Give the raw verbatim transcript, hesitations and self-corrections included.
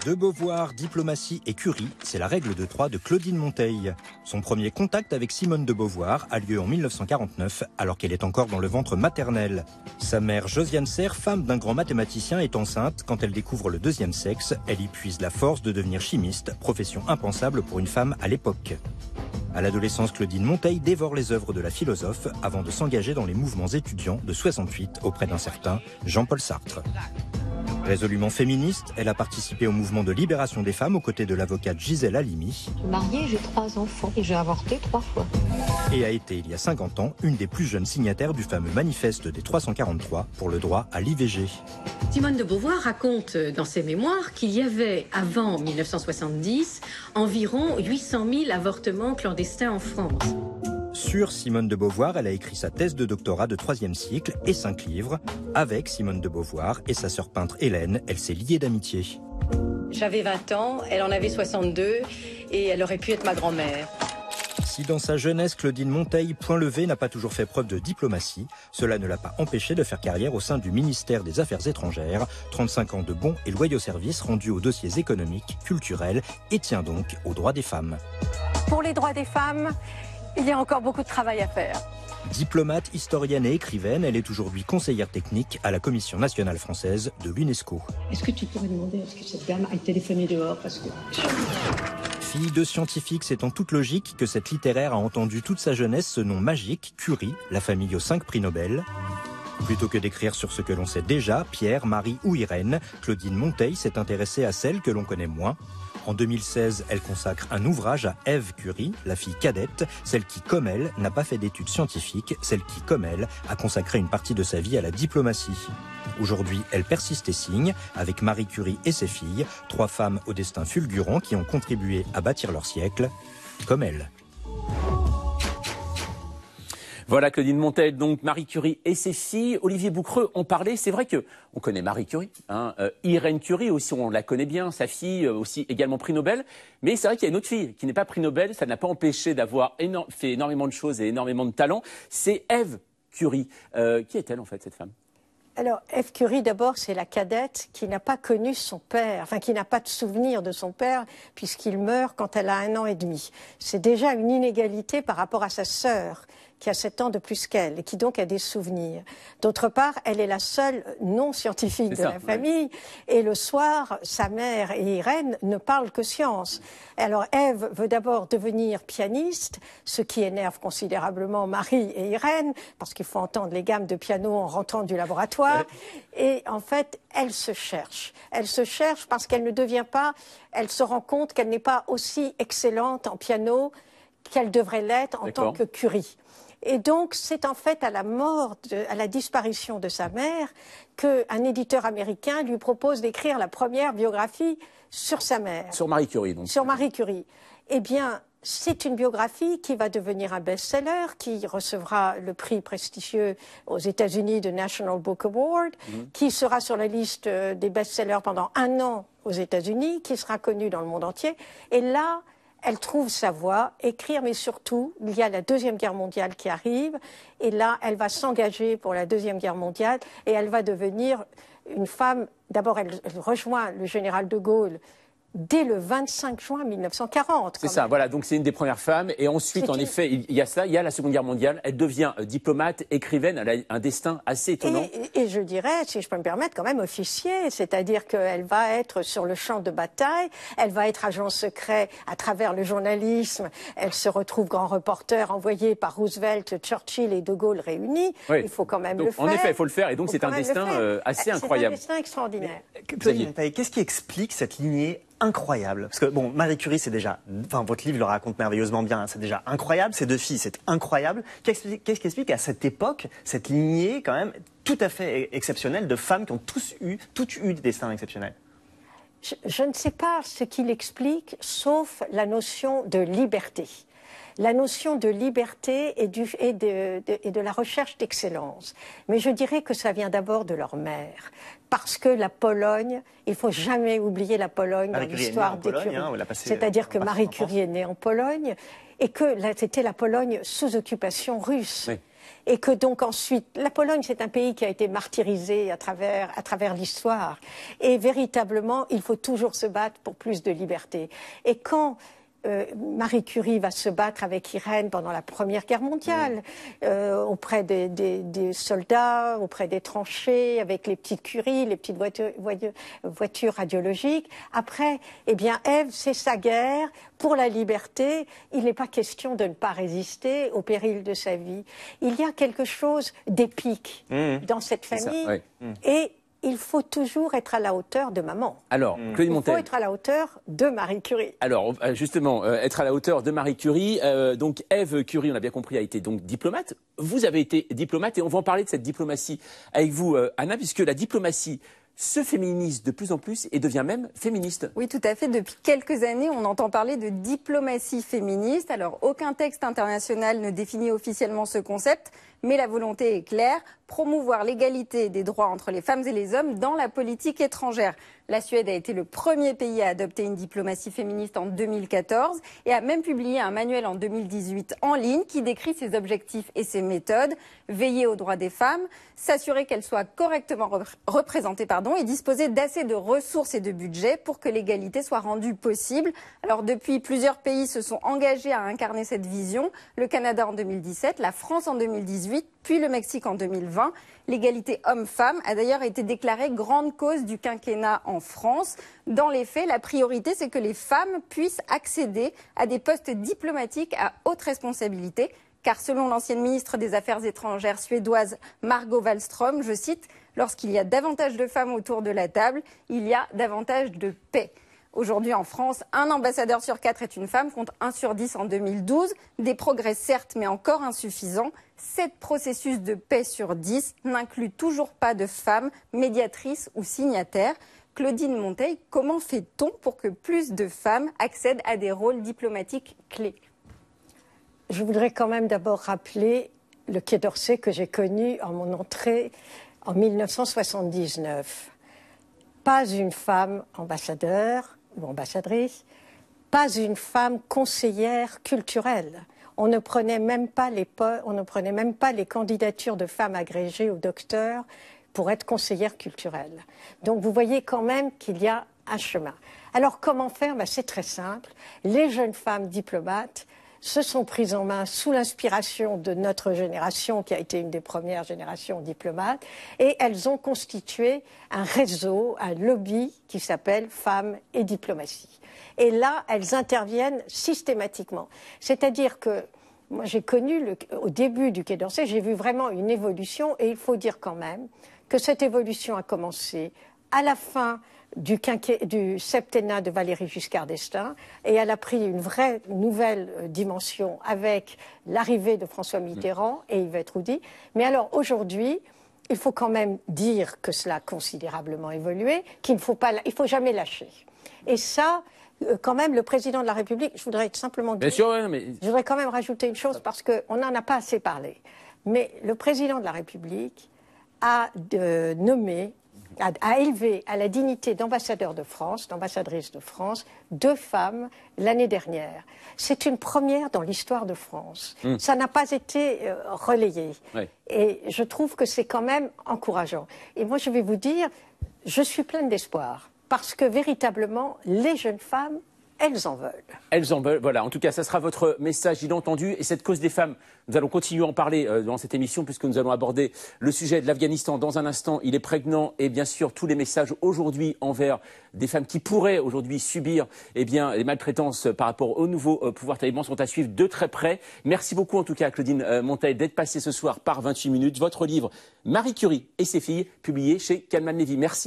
De Beauvoir, diplomatie et Curie, c'est la règle de trois de Claudine Monteil. Son premier contact avec Simone de Beauvoir a lieu en mille neuf cent quarante-neuf, alors qu'elle est encore dans le ventre maternel. Sa mère, Josiane Serre, femme d'un grand mathématicien, est enceinte. Quand elle découvre le deuxième sexe, elle y puise la force de devenir chimiste, profession impensable pour une femme à l'époque. À l'adolescence, Claudine Monteil dévore les œuvres de la philosophe avant de s'engager dans les mouvements étudiants de soixante-huit auprès d'un certain Jean-Paul Sartre. Résolument féministe, elle a participé au mouvement de libération des femmes aux côtés de l'avocate Gisèle Halimi. Je suis mariée, j'ai trois enfants et j'ai avorté trois fois. Et a été, il y a cinquante ans, une des plus jeunes signataires du fameux manifeste des trois cent quarante-trois pour le droit à l'I V G. Simone de Beauvoir raconte dans ses mémoires qu'il y avait, avant mille neuf cent soixante-dix, environ huit cent mille avortements clandestins en France. Sur Simone de Beauvoir, elle a écrit sa thèse de doctorat de troisième cycle et cinq livres. Avec Simone de Beauvoir et sa sœur peintre Hélène, elle s'est liée d'amitié. J'avais vingt ans, elle en avait soixante-deux et elle aurait pu être ma grand-mère. Si dans sa jeunesse, Claudine Monteil, point levé, n'a pas toujours fait preuve de diplomatie, cela ne l'a pas empêché de faire carrière au sein du ministère des Affaires étrangères. trente-cinq ans de bons et loyaux services rendus aux dossiers économiques, culturels et tient donc aux droits des femmes. Pour les droits des femmes, il y a encore beaucoup de travail à faire. Diplomate, historienne et écrivaine, elle est aujourd'hui conseillère technique à la Commission nationale française de l'UNESCO. Est-ce que tu pourrais demander à ce que cette dame aille téléphoner dehors parce que... Fille de scientifique, c'est en toute logique que cette littéraire a entendu toute sa jeunesse ce nom magique, Curie, la famille aux cinq prix Nobel. Plutôt que d'écrire sur ce que l'on sait déjà, Pierre, Marie ou Irène, Claudine Monteil s'est intéressée à celles que l'on connaît moins. En deux mille seize, elle consacre un ouvrage à Ève Curie, la fille cadette, celle qui, comme elle, n'a pas fait d'études scientifiques, celle qui, comme elle, a consacré une partie de sa vie à la diplomatie. Aujourd'hui, elle persiste et signe, avec Marie Curie et ses filles, trois femmes au destin fulgurant qui ont contribué à bâtir leur siècle, comme elle. Voilà Claudine Monteil, donc Marie Curie et ses filles. Olivier Bouquereux en parlait. C'est vrai que on connaît Marie Curie, hein, euh, Irène Curie aussi, on la connaît bien, sa fille euh, aussi également prix Nobel. Mais c'est vrai qu'il y a une autre fille qui n'est pas prix Nobel. Ça n'a pas empêché d'avoir éno- fait énormément de choses et énormément de talent. C'est Ève Curie. Euh, qui est-elle en fait cette femme ? Alors, Ève Curie, d'abord, c'est la cadette qui n'a pas connu son père, enfin qui n'a pas de souvenir de son père, puisqu'il meurt quand elle a un an et demi. C'est déjà une inégalité par rapport à sa sœur, qui a sept ans de plus qu'elle, et qui donc a des souvenirs. D'autre part, elle est la seule non-scientifique de ça, la famille, ouais. Et le soir, sa mère et Irène ne parlent que science. Alors, Ève veut d'abord devenir pianiste, ce qui énerve considérablement Marie et Irène, parce qu'il faut entendre les gammes de piano en rentrant du laboratoire. Et en fait, elle se cherche. Elle se cherche parce qu'elle ne devient pas, elle se rend compte qu'elle n'est pas aussi excellente en piano qu'elle devrait l'être en tant que Curie. Et donc, c'est en fait à la mort, de, à la disparition de sa mère, qu'un éditeur américain lui propose d'écrire la première biographie sur sa mère. Sur Marie Curie, donc. Sur Marie Curie. Eh bien, c'est une biographie qui va devenir un best-seller, qui recevra le prix prestigieux aux États-Unis de National Book Award, mmh. qui sera sur la liste des best-sellers pendant un an aux États-Unis, qui sera connu dans le monde entier. Et là, elle trouve sa voie, écrire, mais surtout, il y a la Deuxième Guerre mondiale qui arrive, et là, elle va s'engager pour la Deuxième Guerre mondiale, et elle va devenir une femme. D'abord, elle, elle rejoint le général de Gaulle dès le vingt-cinq juin mille neuf cent quarante. C'est ça, voilà, donc c'est une des premières femmes. Et ensuite, en une... effet, il y a ça, il y a la Seconde Guerre mondiale. Elle devient diplomate, écrivaine, elle a un destin assez étonnant. Et, et, et je dirais, si je peux me permettre, quand même officier, c'est-à-dire qu'elle va être sur le champ de bataille, elle va être agent secret à travers le journalisme, elle se retrouve grand reporter envoyé par Roosevelt, Churchill et De Gaulle réunis. Oui. Il faut quand même donc, le faire. En effet, il faut le faire, et donc c'est un destin euh, assez incroyable. C'est un destin extraordinaire. Qu'est-ce qui explique cette lignée incroyable? Parce que, bon, Marie Curie, c'est déjà, enfin, votre livre le raconte merveilleusement bien, hein, c'est déjà incroyable, ces deux filles, c'est incroyable. Qu'est-ce qui explique à cette époque, cette lignée, quand même, tout à fait exceptionnelle de femmes qui ont tous eu, toutes eu des destins exceptionnels? Je, je ne sais pas ce qui l'explique, sauf la notion de liberté. La notion de liberté et, du, et, de, de, et de la recherche d'excellence. Mais je dirais que ça vient d'abord de leur mère. Parce que la Pologne, il ne faut jamais oublier la Pologne Marie dans Curie l'histoire des Curie. Curie. Hein, c'est-à-dire que Marie Curie est née en Pologne et que c'était la Pologne sous occupation russe. Oui. et que donc ensuite, la Pologne, c'est un pays qui a été martyrisé à travers, à travers l'histoire. Et véritablement, il faut toujours se battre pour plus de liberté. Et quand Euh, Marie Curie va se battre avec Irène pendant la Première Guerre mondiale, euh, auprès des, des, des soldats, auprès des tranchées, avec les petites Curie, les petites voitures, voitures radiologiques. Après, eh bien, Ève, c'est sa guerre pour la liberté. Il n'est pas question de ne pas résister au péril de sa vie. Il y a quelque chose d'épique mmh. dans cette famille. Ça, oui. mmh. Et il faut toujours être à la hauteur de maman. Alors, mmh. Claudine Monteil. Il faut être à la hauteur de Marie Curie. Alors, justement, euh, être à la hauteur de Marie Curie. Euh, donc, Ève Curie, on a bien compris, a été donc diplomate. Vous avez été diplomate et on va en parler de cette diplomatie avec vous, euh, Anna, puisque la diplomatie se féminise de plus en plus et devient même féministe. Oui, tout à fait. Depuis quelques années, on entend parler de diplomatie féministe. Alors, aucun texte international ne définit officiellement ce concept, mais la volonté est claire, promouvoir l'égalité des droits entre les femmes et les hommes dans la politique étrangère. La Suède a été le premier pays à adopter une diplomatie féministe en deux mille quatorze et a même publié un manuel en deux mille dix-huit en ligne qui décrit ses objectifs et ses méthodes. Veiller aux droits des femmes, s'assurer qu'elles soient correctement rep- représentées pardon, et disposer d'assez de ressources et de budget pour que l'égalité soit rendue possible. Alors depuis, plusieurs pays se sont engagés à incarner cette vision. Le Canada en deux mille dix-sept, la France en deux mille dix-huit, puis le Mexique en deux mille vingt. L'égalité homme-femme a d'ailleurs été déclarée grande cause du quinquennat en France. Dans les faits, la priorité, c'est que les femmes puissent accéder à des postes diplomatiques à haute responsabilité. Car selon l'ancienne ministre des Affaires étrangères suédoise Margot Wallström, je cite, « Lorsqu'il y a davantage de femmes autour de la table, il y a davantage de paix ». Aujourd'hui, en France, un ambassadeur sur quatre est une femme, contre un sur dix en deux mille douze. Des progrès, certes, mais encore insuffisants. Sept processus de paix sur dix n'incluent toujours pas de femmes médiatrices ou signataires. Claudine Monteil, comment fait-on pour que plus de femmes accèdent à des rôles diplomatiques clés ? Je voudrais quand même d'abord rappeler le Quai d'Orsay que j'ai connu en mon entrée en mille neuf cent soixante-dix-neuf. Pas une femme ambassadeur ou ambassadrice, pas une femme conseillère culturelle. On ne prenait même pas les, on ne prenait même pas les candidatures de femmes agrégées ou docteurs pour être conseillère culturelle. Donc vous voyez quand même qu'il y a un chemin. Alors comment faire? Ben, c'est très simple. Les jeunes femmes diplomates se sont prises en main sous l'inspiration de notre génération, qui a été une des premières générations diplomates, et elles ont constitué un réseau, un lobby qui s'appelle Femmes et Diplomatie. Et là, elles interviennent systématiquement. C'est-à-dire que moi, j'ai connu, le, au début du Quai d'Orsay, j'ai vu vraiment une évolution, et il faut dire quand même que cette évolution a commencé à la fin Du, quinqué, du septennat de Valéry Giscard d'Estaing, et elle a pris une vraie nouvelle euh, dimension avec l'arrivée de François Mitterrand et Yvette Roudy. Mais alors aujourd'hui, il faut quand même dire que cela a considérablement évolué, qu'il ne faut pas, il faut jamais lâcher. Et ça, euh, quand même, le président de la République, je voudrais simplement dire, Bien sûr, ouais, mais... je voudrais quand même rajouter une chose parce qu'on n'en a pas assez parlé. Mais le président de la République a de, nommé A, a élevé à la dignité d'ambassadeur de France, d'ambassadrice de France, deux femmes l'année dernière. C'est une première dans l'histoire de France. Mmh. Ça n'a pas été euh, relayé. Oui. Et je trouve que c'est quand même encourageant. Et moi, je vais vous dire, je suis pleine d'espoir. Parce que véritablement, les jeunes femmes, elles en veulent. Elles en veulent, voilà. En tout cas, ça sera votre message, il est entendu. Et cette cause des femmes, nous allons continuer à en parler euh, dans cette émission, puisque nous allons aborder le sujet de l'Afghanistan dans un instant. Il est prégnant, et bien sûr, tous les messages aujourd'hui envers des femmes qui pourraient aujourd'hui subir eh bien, les maltraitances par rapport au nouveau euh, pouvoir taliban sont à suivre de très près. Merci beaucoup, en tout cas, Claudine euh, Monteil, d'être passée ce soir par vingt-huit minutes. Votre livre, Marie Curie et ses filles, publié chez Calman Levy. Merci.